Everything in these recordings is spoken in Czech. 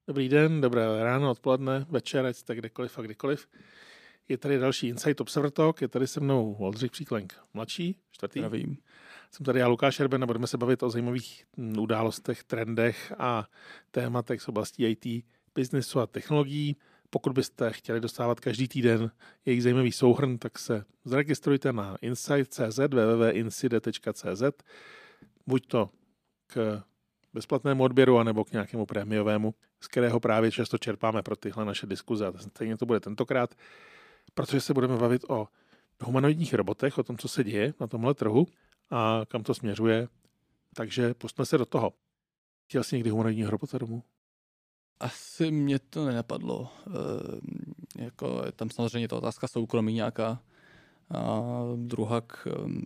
Dobrý den, dobré ráno, odpoledne, večer, ať jste kdekoliv a kdykoliv. Je tady další Insight Observer Talk, je tady se mnou Oldřich Příklenk, mladší, čtvrtý. Zdravím. Jsem tady já, Lukáš Erben, a budeme se bavit o zajímavých událostech, trendech a tématech z oblasti IT, biznesu a technologií. Pokud byste chtěli dostávat každý týden jejich zajímavý souhrn, tak se zaregistrujte na insight.cz, www.inside.cz, buď to k bezplatnému odběru, anebo k nějakému prémiovému, z kterého právě často čerpáme pro tyhle naše diskuze. A stejně to bude tentokrát, protože se budeme bavit o humanoidních robotech, o tom, co se děje na tomhle trhu a kam to směřuje. Takže pustíme se do toho. Chtěl jsi někdy humanoidního robota domů? Asi mě to nenapadlo. Jako je tam samozřejmě ta otázka soukromí nějaká. A druhak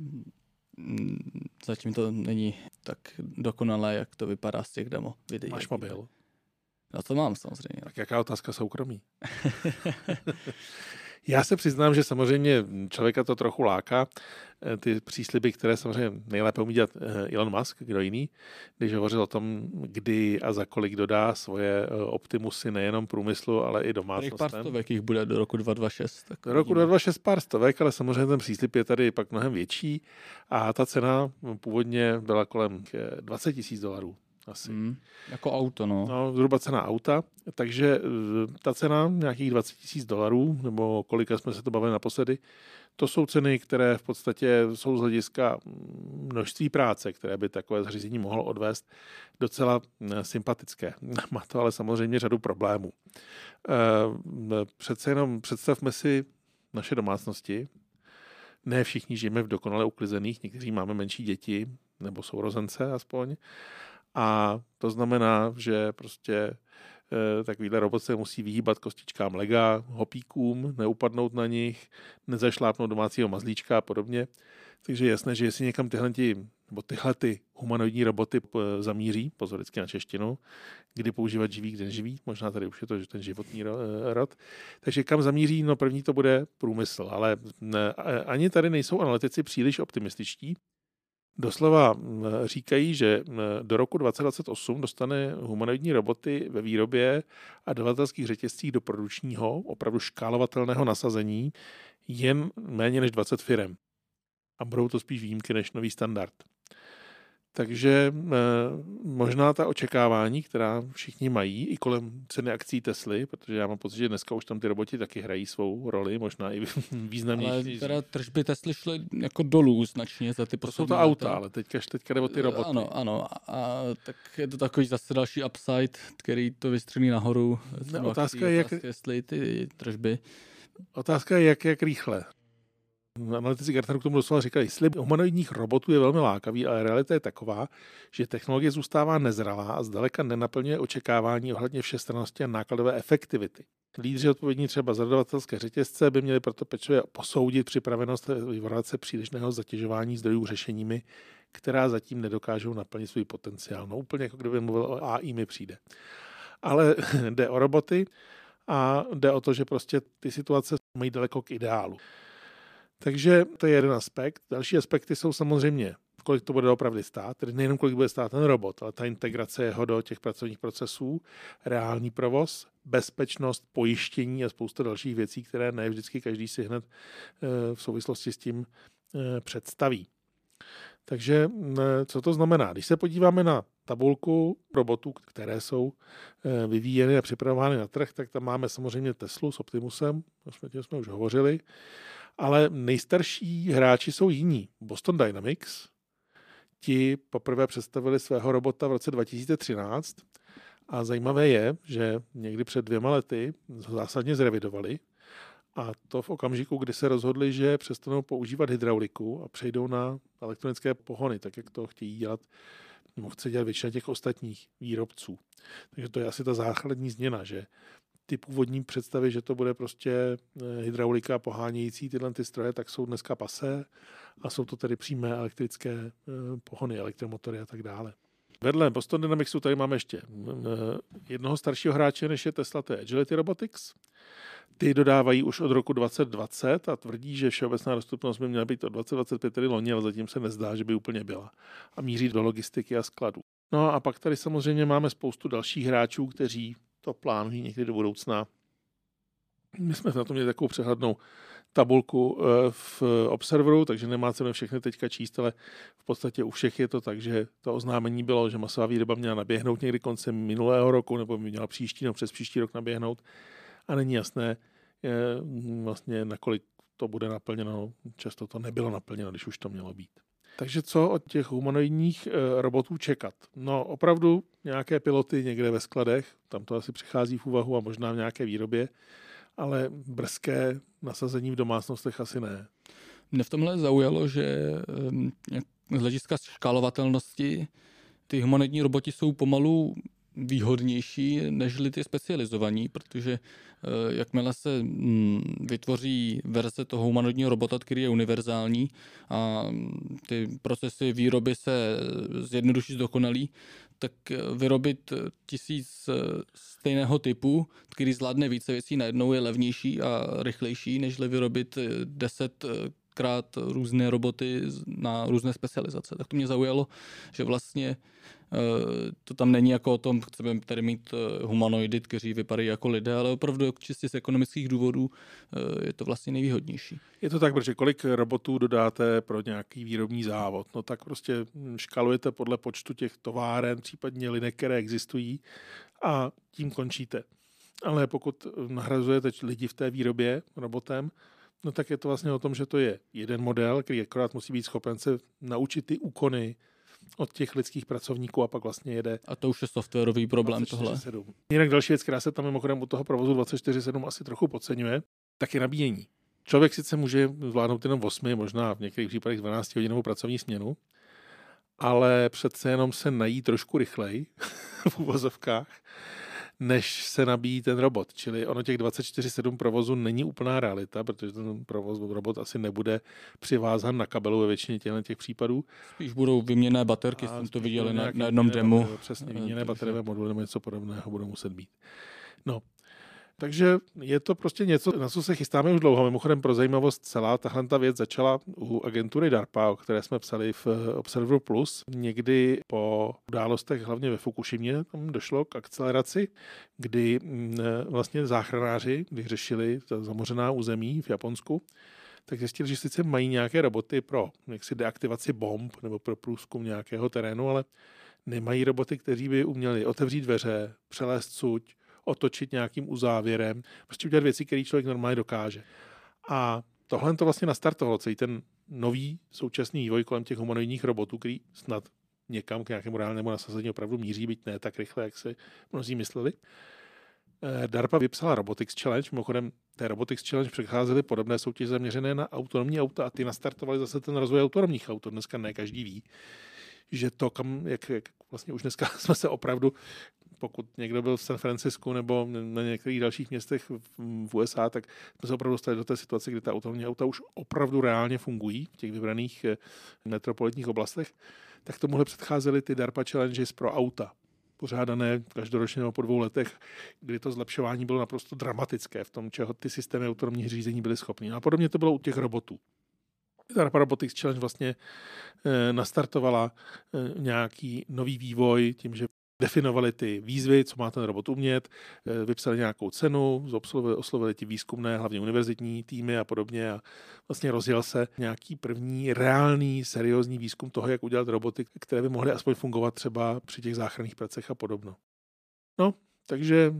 zatím to není tak dokonalé, jak to vypadá z těch demo videí. Máš mobil? No to mám samozřejmě. Tak jaká otázka soukromí? Já se přiznám, že samozřejmě člověka to trochu láká. Ty přísliby, které samozřejmě nejlépe umí dělat Elon Musk, kdo jiný, když hovořil o tom, kdy a za kolik dodá svoje Optimusy nejenom průmyslu, ale i domácnostem. Pár stovek jich bude do roku 2026. Do roku 2026 pár stovek, ale samozřejmě ten příslib je tady pak mnohem větší a ta cena původně byla kolem $20,000. Asi. Jako auto, no. No, zhruba cena auta, takže ta cena nějakých $20,000, nebo kolika jsme se to bavili naposledy, to jsou ceny, které v podstatě jsou z hlediska množství práce, které by takové zařízení mohlo odvést, docela sympatické. Má to ale samozřejmě řadu problémů. Přece jenom představme si naše domácnosti. Ne všichni žijeme v dokonale uklizených, někteří máme menší děti, nebo sourozence aspoň. A to znamená, že prostě takovýhle robot se musí vyhýbat kostičkám lega, hopíkům, neupadnout na nich, nezašlápnout domácího mazlíčka a podobně. Takže je jasné, že jestli někam tyhle humanoidní roboty zamíří, pozor vždycky na češtinu, kdy používat živý, kde neživý, možná tady už je to ten životní rod. Takže kam zamíří, no první to bude průmysl, ale ani tady nejsou analytici příliš optimističtí. Doslova říkají, že do roku 2028 dostane humanoidní roboty ve výrobě a dodavatelských řetězcích do produkčního, opravdu škálovatelného nasazení jen méně než 20 firem. A budou to spíš výjimky než nový standard. Takže možná ta očekávání, která všichni mají, i kolem ceny akcí Tesly, protože já mám pocit, že dneska už tam ty roboti taky hrají svou roli, možná i významnější. Ale teda tržby Tesly šly jako dolů značně za ty poslední. To jsou to auta, ale teďka jde o ty roboty. Ano. A tak je to takový zase další upside, který to vystřelí nahoru. Otázka je, jestli ty tržby. Otázka je, jak rychle. Analytici Gartneru k tomu doslova říkali, slib humanoidních robotů je velmi lákavý, ale realita je taková, že technologie zůstává nezralá a zdaleka nenaplňuje očekávání ohledně všestrannosti a nákladové efektivity. Lídři odpovědní třeba za dodavatelské řetězce by měli proto pečlivě posoudit připravenost vyvarovat se přílišného zatěžování zdrojů řešeními, která zatím nedokážou naplnit svůj potenciál. No úplně jako kdyby mluvil o AI mi přijde. Ale jde o roboty a jde o to, že prostě ty situace mají daleko k ideálu. Takže to je jeden aspekt. Další aspekty jsou samozřejmě, kolik to bude opravdu stát, tedy nejenom kolik bude stát ten robot, ale ta integrace jeho do těch pracovních procesů, reálný provoz, bezpečnost, pojištění a spousta dalších věcí, které ne vždycky každý si hned v souvislosti s tím představí. Takže co to znamená? Když se podíváme na tabulku robotů, které jsou vyvíjeny a připravovány na trh, tak tam máme samozřejmě Teslu s Optimusem, o tom jsme už hovořili, ale nejstarší hráči jsou jiní. Boston Dynamics, ti poprvé představili svého robota v roce 2013 a zajímavé je, že někdy před 2 lety zásadně zrevidovali a to v okamžiku, kdy se rozhodli, že přestanou používat hydrauliku a přejdou na elektronické pohony, tak jak to chtějí dělat, nebo chce dělat většina těch ostatních výrobců. Takže to je asi ta základní změna, že ty původní představy, že to bude prostě hydraulika pohánějící tyhle ty stroje, tak jsou dneska pasé a jsou to tedy přímé elektrické pohony, elektromotory a tak dále. Vedle Boston Dynamicsu tady máme ještě jednoho staršího hráče, než je Tesla, to je Agility Robotics. Ty dodávají už od roku 2020 a tvrdí, že všeobecná dostupnost by měla být od 2025, tedy loni, ale zatím se nezdá, že by úplně byla. A míří do logistiky a skladů. No a pak tady samozřejmě máme spoustu dalších hráčů, kteří to plánují někdy do budoucna. My jsme na to měli takovou přehlednou tabulku v Observeru, takže nemá cenu všechny teďka číst, ale v podstatě u všech je to tak, že to oznámení bylo, že masová výroba měla naběhnout někdy koncem minulého roku, nebo měla příští, nebo přes příští rok naběhnout. A není jasné vlastně, nakolik to bude naplněno. Často to nebylo naplněno, když už to mělo být. Takže co od těch humanoidních robotů čekat? No opravdu nějaké piloty někde ve skladech, tam to asi přichází v úvahu a možná v nějaké výrobě, ale brzké nasazení v domácnostech asi ne. Mne v tomhle zaujalo, že z hlediska škálovatelnosti ty humanoidní roboti jsou pomalu výhodnější nežli ty specializovaní, protože jakmile se vytvoří verze toho humanoidního robota, který je univerzální a ty procesy výroby se zjednoduší, zdokonalí, tak vyrobit 1000 stejného typu, který zvládne více věcí najednou, je levnější a rychlejší, nežli vyrobit 10krát různé roboty na různé specializace. Tak to mě zaujalo, že vlastně to tam není jako o tom, chceme tady mít humanoidy, kteří vypadají jako lidé, ale opravdu čistě z ekonomických důvodů je to vlastně nejvýhodnější. Je to tak, protože kolik robotů dodáte pro nějaký výrobní závod, no tak prostě škalujete podle počtu těch továren, případně linek, které existují a tím končíte. Ale pokud nahrazujete lidi v té výrobě robotem, no tak je to vlastně o tom, že to je jeden model, který akorát musí být schopen se naučit ty úkony od těch lidských pracovníků a pak vlastně jede. A to už je softwarový problém 24/7. Tohle. Jinak další věc, která se tam mimochodem u toho provozu 24/7 asi trochu podceňuje, tak je nabíjení. Člověk sice může zvládnout jenom 8, možná v některých případech 12hodinovou pracovní směnu, ale přece jenom se nají trošku rychleji v uvozovkách, než se nabíjí ten robot. Čili ono těch 24/7 provozu není úplná realita, protože ten robot asi nebude přivázán na kabelu ve většině těch případů. Spíš budou vyměněné baterky, jsem to viděli na jednom demo. Přesně, vyměněné bateriové moduly nebo něco podobného budou muset být. No, takže je to prostě něco, na co se chystáme už dlouho. Mimochodem pro zajímavost celá tahle věc začala u agentury DARPA, o které jsme psali v Observeru Plus. Někdy po událostech, hlavně ve Fukushimě, tam došlo k akceleraci, kdy vlastně záchranáři, když řešili zamořená území v Japonsku, tak zjistili, že sice mají nějaké roboty pro jaksi deaktivaci bomb nebo pro průzkum nějakého terénu, ale nemají roboty, kteří by uměli otevřít dveře, přelézt suť, otočit nějakým uzávěrem, prostě udělat věci, které člověk normálně dokáže. A tohle to vlastně nastartovalo celý ten nový současný vývoj kolem těch humanoidních robotů, který snad někam k nějakému reálnému nasazení opravdu míří, byť ne tak rychle, jak se mnozí mysleli. DARPA vypsala Robotics Challenge, mimochodem té Robotics Challenge přecházely podobné soutěže zaměřené na autonomní auta a ty nastartovaly zase ten rozvoj autonomních aut. Dneska ne každý ví, že to, jak vlastně už dneska jsme se opravdu, pokud někdo byl v San Francisku nebo na některých dalších městech v USA, tak jsme se opravdu dostali do té situace, kdy ta autonomní auta už opravdu reálně fungují v těch vybraných metropolitních oblastech. Tak tomuhle předcházely ty DARPA Challenges pro auta, pořádané každoročně nebo po 2 letech, kdy to zlepšování bylo naprosto dramatické v tom, čeho ty systémy autonomních řízení byly schopny. A podobně to bylo u těch robotů. DARPA Robotics Challenge vlastně nastartovala nějaký nový vývoj tím, že definovali ty výzvy, co má ten robot umět, vypsali nějakou cenu, oslovili ti výzkumné, hlavně univerzitní týmy a podobně a vlastně rozjel se nějaký první reálný, seriózní výzkum toho, jak udělat roboty, které by mohly aspoň fungovat třeba při těch záchranných pracech a podobno. No, takže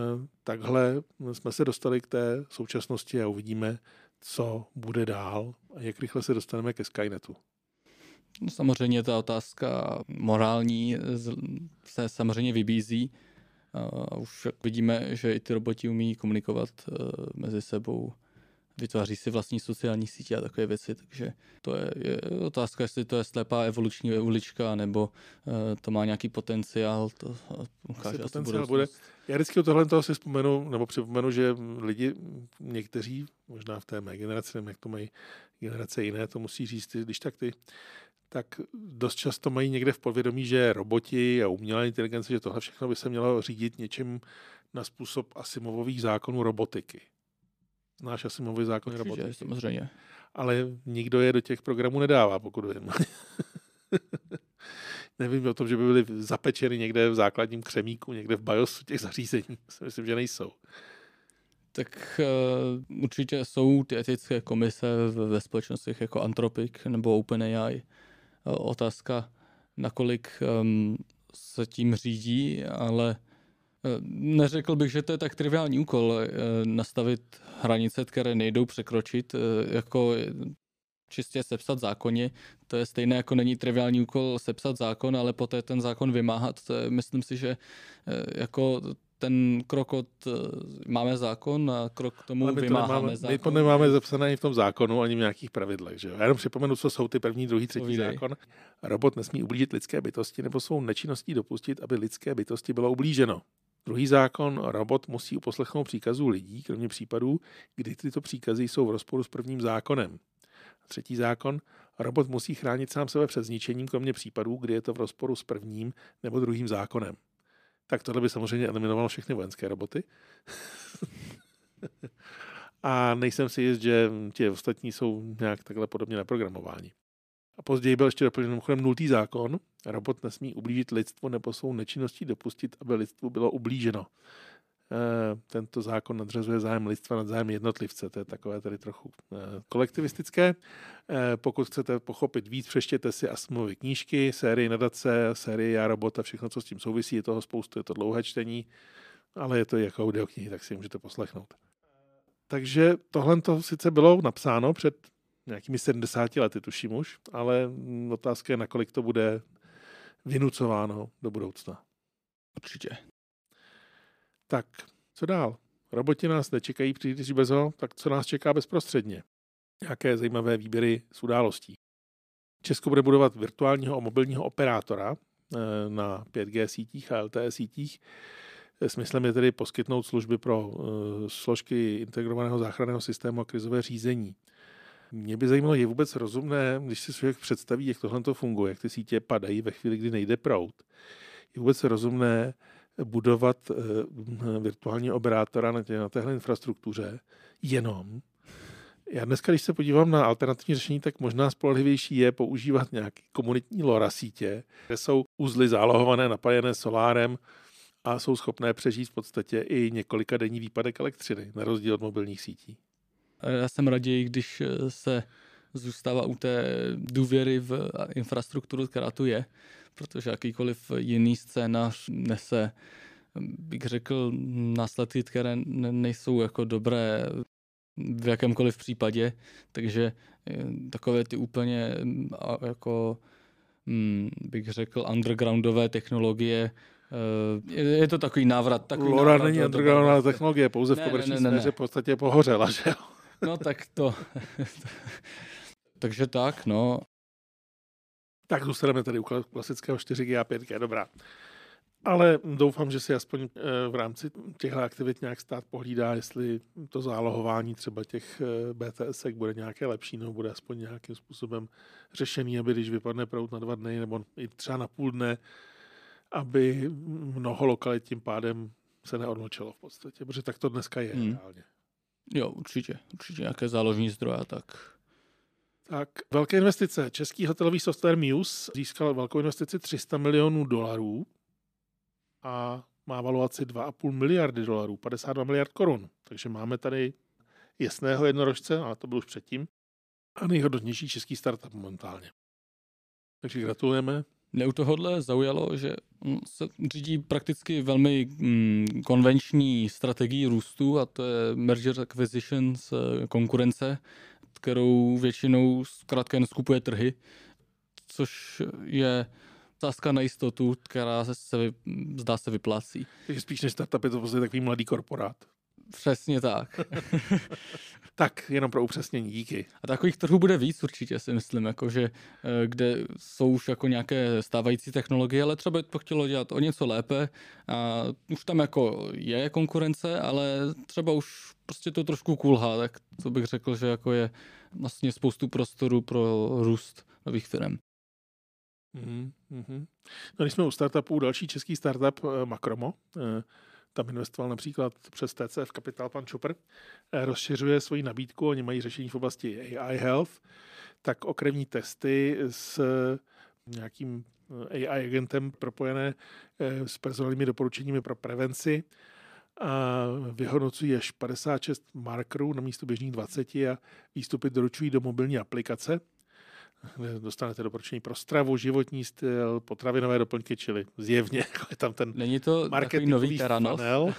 takhle jsme se dostali k té současnosti a uvidíme, co bude dál a jak rychle se dostaneme ke Skynetu. No, samozřejmě ta otázka morální se samozřejmě vybízí. Už vidíme, že i ty roboti umí komunikovat mezi sebou, vytváří si vlastní sociální sítě a takové věci, takže to je otázka, jestli to je slepá evoluční ulička, nebo to má nějaký potenciál, to ukáže asi budoucnost. Já vždycky o tohle si vzpomenu, nebo připomenu, že lidi, někteří, možná v té mé generaci, nevím, jak to mají generace jiné, to musí říct, když tak dost často mají někde v podvědomí, že roboti a umělá inteligence, že tohle všechno by se mělo řídit něčím na způsob Asimovových zákonů robotiky. Znáš Asimovy zákony robotiky? Samozřejmě. Ale nikdo je do těch programů nedává, pokud vím. nevím o tom, že by byly zapečeny někde v základním křemíku, někde v BIOSu těch zařízení. Myslím, že nejsou. Tak určitě jsou ty etické komise ve společnostech jako Anthropic nebo OpenAI. Otázka, nakolik se tím řídí, ale neřekl bych, že to je tak triviální úkol nastavit hranice, které nejdou překročit, jako čistě sepsat zákoně. To je stejné, jako není triviální úkol sepsat zákon, ale poté ten zákon vymáhat. To je, myslím si, že jako ten krok od máme zákon a krok k tomu vymáháme zákon. My to nemáme zapsané ani v tom zákonu, ani v nějakých pravidlech. Že? Já jenom připomenu, co jsou ty první, druhý, třetí zákon. Robot nesmí ublížit lidské bytosti nebo svou nečinností dopustit, aby lidské bytosti bylo ublíženo. Druhý zákon, robot musí uposlechnout příkazů lidí, kromě případů, kdy tyto příkazy jsou v rozporu s prvním zákonem. Třetí zákon, robot musí chránit sám sebe před zničením, kromě případů, kdy je to v rozporu s prvním nebo druhým zákonem. Tak tohle by samozřejmě eliminovalo všechny vojenské roboty. A nejsem si jist, že ti ostatní jsou nějak takhle podobně naprogramováni. A později byl ještě doplněn mimochodem 0. zákon. Robot nesmí ublížit lidstvu nebo svou nečinností dopustit, aby lidstvu bylo ublíženo. Tento zákon nadřazuje zájem lidstva nad zájem jednotlivce. To je takové tady trochu kolektivistické. Pokud chcete pochopit víc, přečtěte si Asimovy knížky, sérii Nadace, sérii Já robot a všechno, co s tím souvisí. Je toho spoustu, je to dlouhé čtení, ale je to i jako audioknihy, tak si můžete poslechnout. Takže tohle to sice bylo napsáno před nějakými 70 lety, tuším už, ale otázka je, nakolik to bude vynucováno do budoucna. Určitě. Tak, co dál? Roboti nás nečekají příliš brzo, tak co nás čeká bezprostředně? Nějaké zajímavé výběry z událostí. Česko bude budovat virtuálního a mobilního operátora na 5G sítích a LTE sítích. Smyslem je tedy poskytnout služby pro složky integrovaného záchranného systému a krizové řízení. Mě by zajímalo, je vůbec rozumné, když si člověk představí, jak tohle to funguje, jak ty sítě padají ve chvíli, kdy nejde proud. Je vůbec rozumné budovat virtuální operátora na téhle infrastruktuře jenom. Já dneska, když se podívám na alternativní řešení, tak možná spolehlivější je používat nějaké komunitní LoRa sítě, kde jsou uzly zálohované, napájené solárem a jsou schopné přežít v podstatě i několika denní výpadek elektřiny, na rozdíl od mobilních sítí. Já jsem raději, když se zůstává u té důvěry v infrastrukturu, která tu je, protože jakýkoliv jiný scénář nese, bych řekl, následky, které nejsou jako dobré v jakémkoliv případě, takže takové ty úplně jako bych řekl undergroundové technologie, je to takový návrat. LoRa není undergroundová technologie, pouze v komerční sféře v podstatě pohořela, že jo? No tak to. Takže tak, no. Tak zůstaneme tady u klasického 4G a 5G, dobrá. Ale doufám, že si aspoň v rámci těchto aktivit nějak stát pohlídá, jestli to zálohování třeba těch BTSek bude nějaké lepší, nebo bude aspoň nějakým způsobem řešený, aby když vypadne proud na 2 dny, nebo i třeba na půl dne, aby mnoho lokalit tím pádem se neodmlčelo v podstatě, protože tak to dneska je reálně. Jo, určitě nějaké záložní zdroje, tak. Tak, velké investice. Český hotelový software Muse získal velkou investici $300 milionů a má valuaci 2,5 miliardy dolarů, 52 miliard korun. Takže máme tady jasného jednorožce, ale to byl už předtím, a nejhodnotnější český startup momentálně. Takže gratulujeme. Mě u tohohle zaujalo, že se řídí prakticky velmi konvenční strategii růstu, a to je merger acquisitions, konkurence, kterou většinou zkrátka jen skupuje trhy, což je sázka na jistotu, která zdá se vyplácí. Takže spíš než startup je to prostě takový mladý korporát. Přesně tak. Tak, jenom pro upřesnění, díky. A takových trhů bude víc určitě, si myslím, jakože, kde jsou už jako nějaké stávající technologie, ale třeba to chtělo dělat o něco lépe a už tam jako je konkurence, ale třeba už prostě to trošku kulhá, tak to bych řekl, že jako je vlastně spoustu prostoru pro růst nových firm. No, když jsme u startupů, další český startup Makromo, tam investoval například přes TCF Capital pan Čupr, rozšiřuje svoji nabídku, oni mají řešení v oblasti AI Health, tak okrevní testy s nějakým AI agentem propojené s personálními doporučeními pro prevenci a vyhodnocují až 56 markerů na místo běžných 20 a výstupy doručují do mobilní aplikace. Dostanete doporučení pro stravu, životní styl, potravinové doplňky, čili zjevně je tam ten Není to marketingový funnel.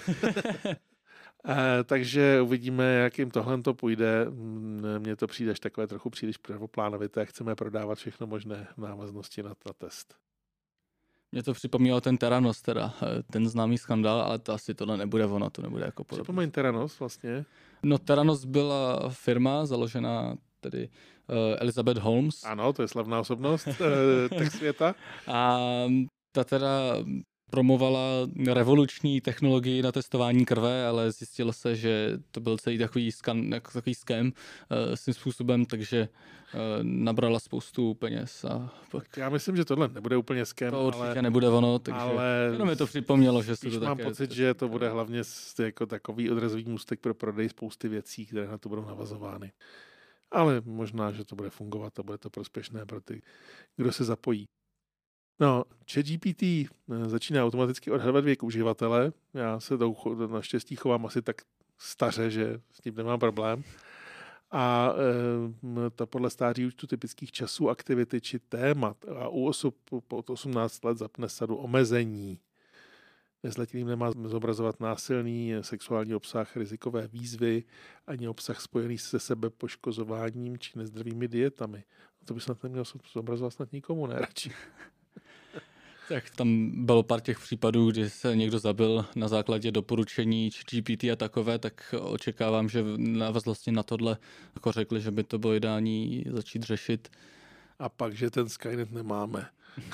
Takže uvidíme, jak jim tohle to půjde. Mně to přijde až takové trochu příliš prvoplánovité. Chceme prodávat všechno možné v návaznosti na test. Mě to připomnělo ten Theranos, teda ten známý skandál, ale to asi tohle nebude ono, to nebude jako podobné. Připomeň Theranos vlastně. No Theranos byla firma založená tedy Elizabeth Holmes. Ano, to je slavná osobnost tak světa. A ta teda promovala revoluční technologii na testování krve, ale zjistilo se, že to byl celý takový scam svým způsobem, takže nabrala spoustu peněz. Tak já myslím, že tohle nebude úplně scam. To určitě nebude ono, takže jenom mi to připomnělo, že se to mám pocit, že to bude hlavně jako takový odrazový můstek pro prodej spousty věcí, které na to budou navazovány. Ale možná, že to bude fungovat a bude to prospěšné pro ty, kdo se zapojí. No, ChatGPT začíná automaticky odhadovat věk uživatele. Já se naštěstí chovám asi tak staře, že s tím nemám problém. A to podle stáří účtu typických časů, aktivity či témat. A u osob pod 18 let zapne sadu omezení. Nezletilým nemá zobrazovat násilný sexuální obsah, rizikové výzvy, ani obsah spojený se sebepoškozováním či nezdravými dietami. To by snad neměl zobrazovat snad nikomu, ne radši. Tak tam bylo pár těch případů, kdy se někdo zabil na základě doporučení GPT a takové, tak očekávám, že vlastně na tohle jako řekli, že by to bylo ideální začít řešit. A pak, že ten Skynet nemáme.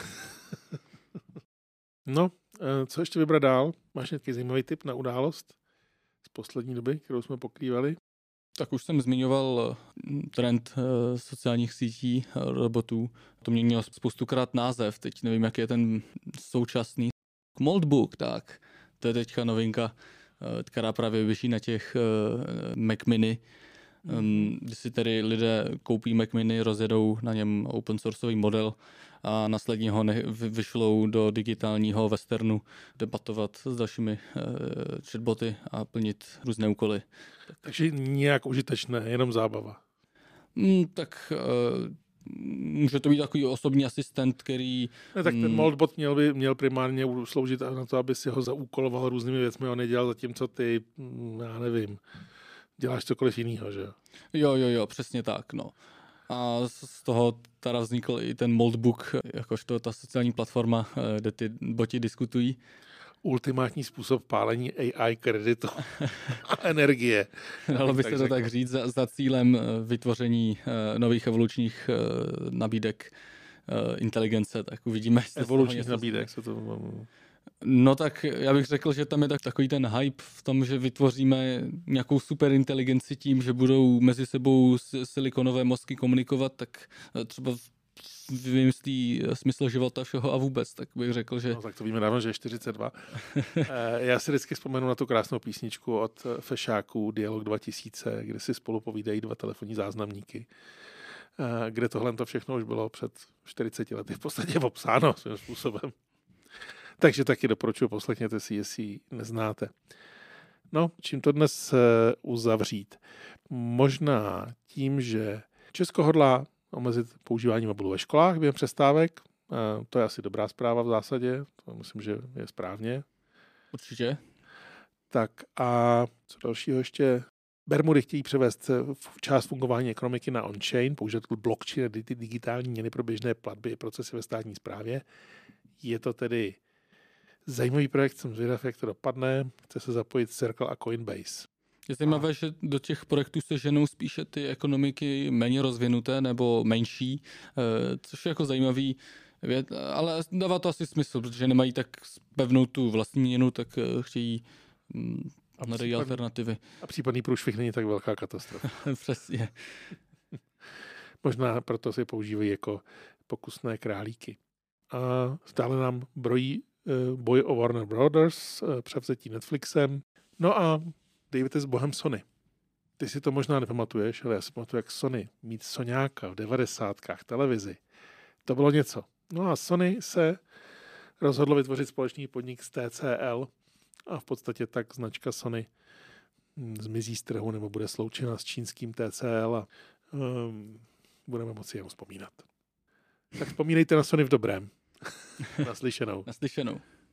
No, co ještě vybrat dál? Máš nějaký zajímavý tip na událost z poslední doby, kterou jsme pokrývali? Tak už jsem zmiňoval trend sociálních sítí robotů. To měnilo spoustukrát název, teď nevím, jaký je ten současný. Moldbook, tak. To je teďka novinka, která právě běží na těch Mac Mini. Kdy si tedy lidé koupí Mac Mini, rozjedou na něm open sourceový model a následně ho vyšlou do digitálního westernu debatovat s dalšími chatboty a plnit různé úkoly. Takže nějak užitečné, jenom zábava. Tak může to být takový osobní asistent, který... Ne, tak ten Moldbot měl primárně sloužit na to, aby si ho zaúkoloval různými věcmi, on nedělal zatímco ty, já nevím, děláš cokoliv jinýho, že jo? Jo, přesně tak, no. A z toho teda vznikl i ten Moldbook, jakožto ta sociální platforma, kde ty boti diskutují. Ultimátní způsob pálení AI kreditu a energie. Dalo by se to tak říct za cílem vytvoření nových evolučních nabídek inteligence, tak uvidíme. Evolučních nabídek se to... No tak já bych řekl, že tam je takový ten hype v tom, že vytvoříme nějakou superinteligenci tím, že budou mezi sebou silikonové mozky komunikovat, tak třeba vymyslí smysl života všeho a vůbec, tak bych řekl, že... No, tak to víme dávno, že je 42. Já si vždycky vzpomenu na tu krásnou písničku od Fešáků Dialog 2000, kde si spolu povídají dva telefonní záznamníky, kde tohle to všechno už bylo před 40 lety v podstatě popsáno svým způsobem. Takže taky doporučuji, poslechněte si, jestli neznáte. No, čím to dnes uzavřít? Možná tím, že Česko hodlá omezit používání mobilů ve školách během přestávek. To je asi dobrá zpráva v zásadě. To myslím, že je správně. Určitě. Tak a co dalšího ještě? Bermudy chtějí převést část fungování ekonomiky na on-chain, použít blockchain a digitální měny pro běžné platby i procesy ve státní správě. Je to tedy zajímavý projekt, jsem zvědav, jak to dopadne. Chce se zapojit Circle a Coinbase. Je zajímavé, že do těch projektů se ženou spíše ty ekonomiky méně rozvinuté nebo menší, což je jako zajímavý věc, ale dává to asi smysl, protože nemají tak pevnou tu vlastní měnu, tak chtějí hledají alternativy. A případný průšvih není tak velká katastrofa. Přesně. Možná proto se používají jako pokusné králíky. A stále nám brojí boj o Warner Brothers, převzetí Netflixem. No a dejte s bohem Sony. Ty si to možná nepamatuješ, ale já si pamatuju, jak Sony mít Soňáka v 90kách televizi. To bylo něco. No a Sony se rozhodlo vytvořit společný podnik s TCL a v podstatě tak značka Sony zmizí z trhu nebo bude sloučena s čínským TCL a budeme moci jenom vzpomínat. Tak vzpomínejte na Sony v dobrém. Naslyšenou. Naslyšenou.